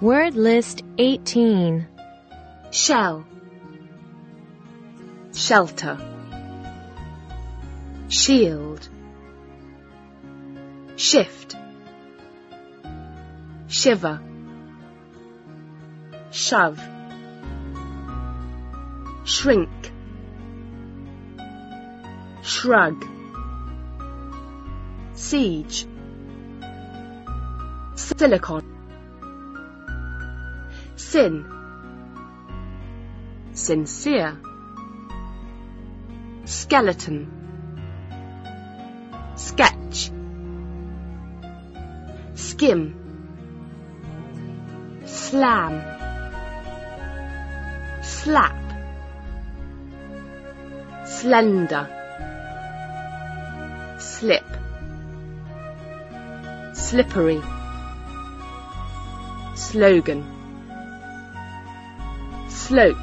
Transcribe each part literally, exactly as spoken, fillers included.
Word list eighteen. Shell, shelter, shield, shift, shiver, shove, shrink, shrug, siege, silicon, sin, sincere, skeleton, sketch, skim, slam, slap, slender, slip, slippery, slogan, slope,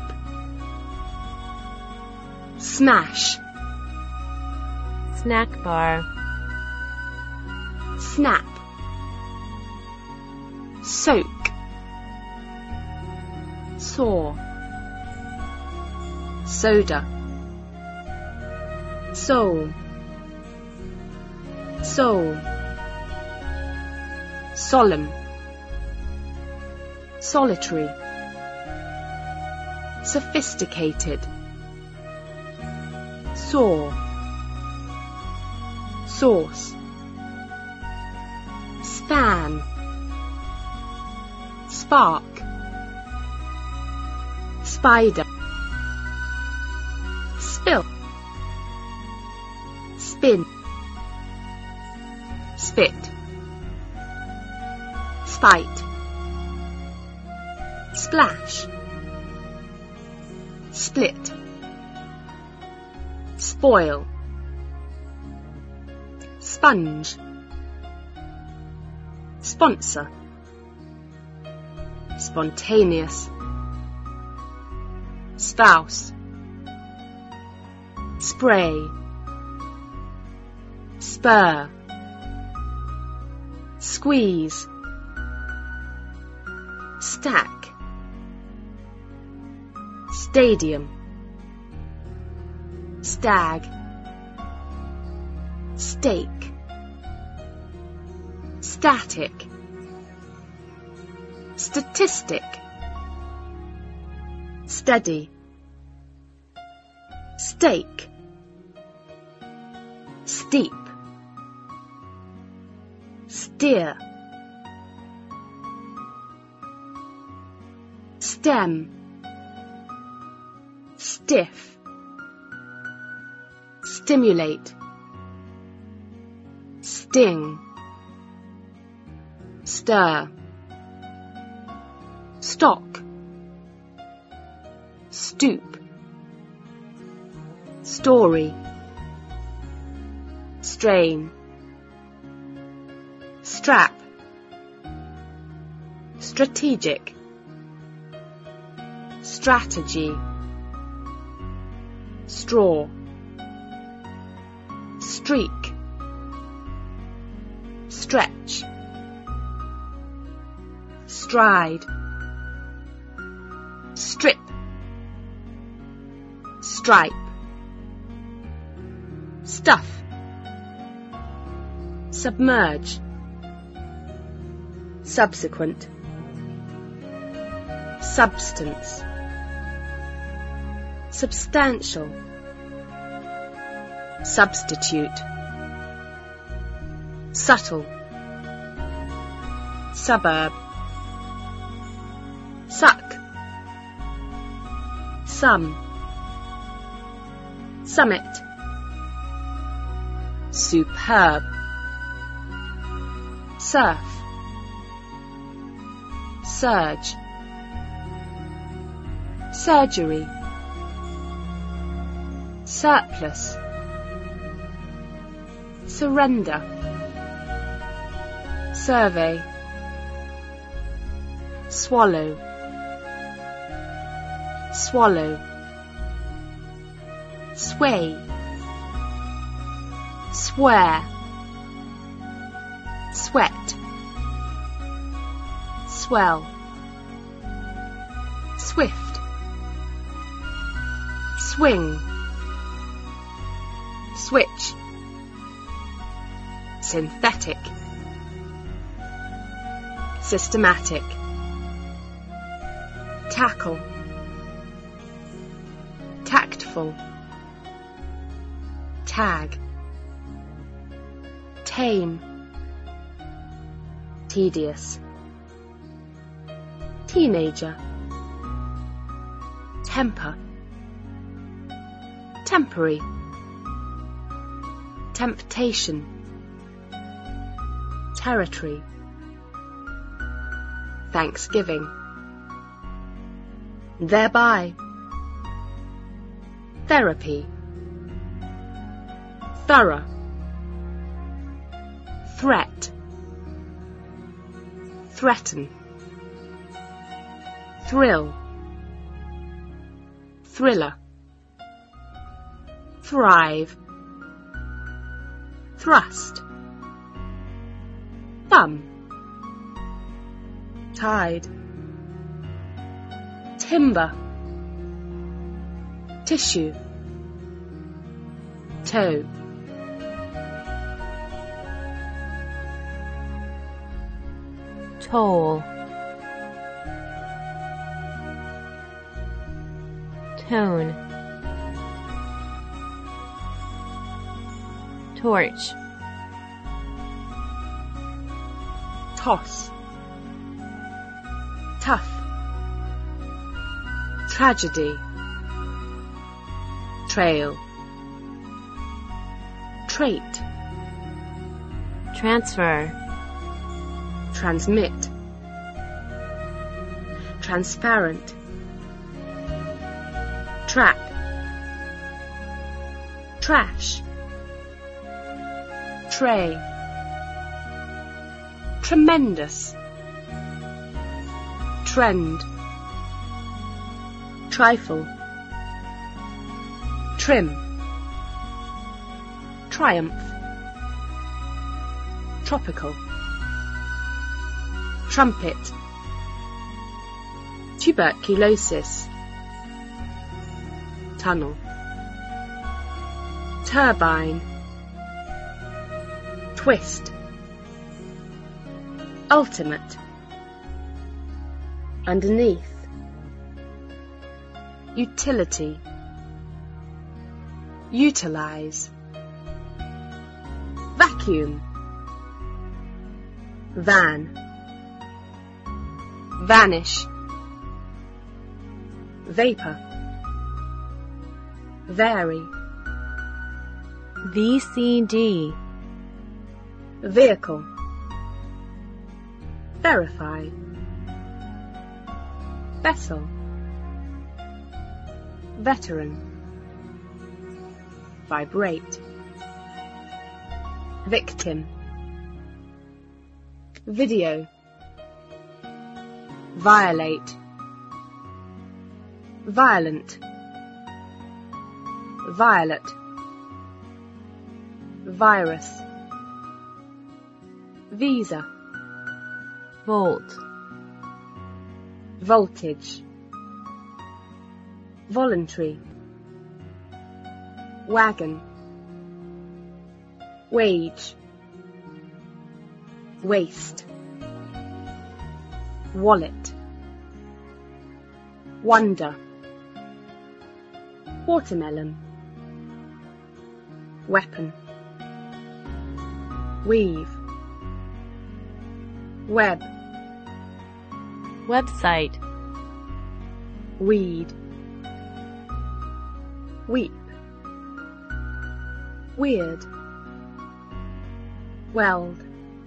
smash, Snack bar. snap, soak, saw, soda, soul, soul, solemn, solitary, sophisticated, saw, sauce, span, spark, spider, spill, spin, spit, spite, splash, split, spoil, sponge, sponsor, spontaneous, spouse, spray, spur, squeeze, stack, stadium, stag, stake, static, statistic, steady, stake, steep, steer, stem, stiff, stimulate, sting, stir, stock, stoop, story, strain, strap, strategic, strategy, straw, streak, stretch, stride, strip, stripe, stuff, submerge, subsequent, substance, substantial, substitute, subtle, suburb, suck, sum, summit, superb, surf, surge, surgery, surplus, surrender, survey, swallow, swallow, sway, swear, sweat, swell, swift, swing, switch, synthetic, systematic, tackle, tactful, tag, tame, tedious, teenager, temper, temporary, temptation, territory, Thanksgiving, thereby, therapy, thorough, threat, threaten, thrill, thriller, thrive, thrust, thumb, tide, timber, tissue, toe, toll, tone, torch, toss, tough, tragedy, trail, trait, transfer, transmit, transparent, track, trash, tray, tremendous, trend, trifle, trim, triumph, tropical, trumpet, tuberculosis, tunnel, turbine, twist, ultimate, underneath, utility, utilize, vacuum, van, vanish, vapor, vary, V C D, vehicle, verify, vessel, veteran, vibrate, victim, video, violate, violent, violet, virus, visa, volt, voltage, voluntary, wagon, wage, waste, wallet, wonder, watermelon, weapon, weave, web, website, weed, weep, weird, weld,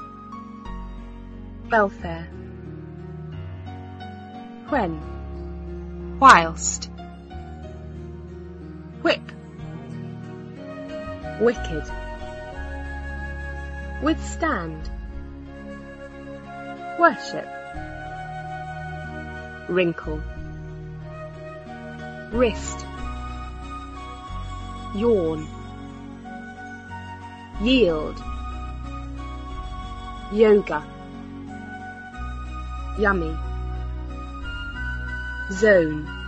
welfare, when, whilst, whip, wicked, withstand, worship, wrinkle, wrist, yawn, yield, yoga, yummy, zone.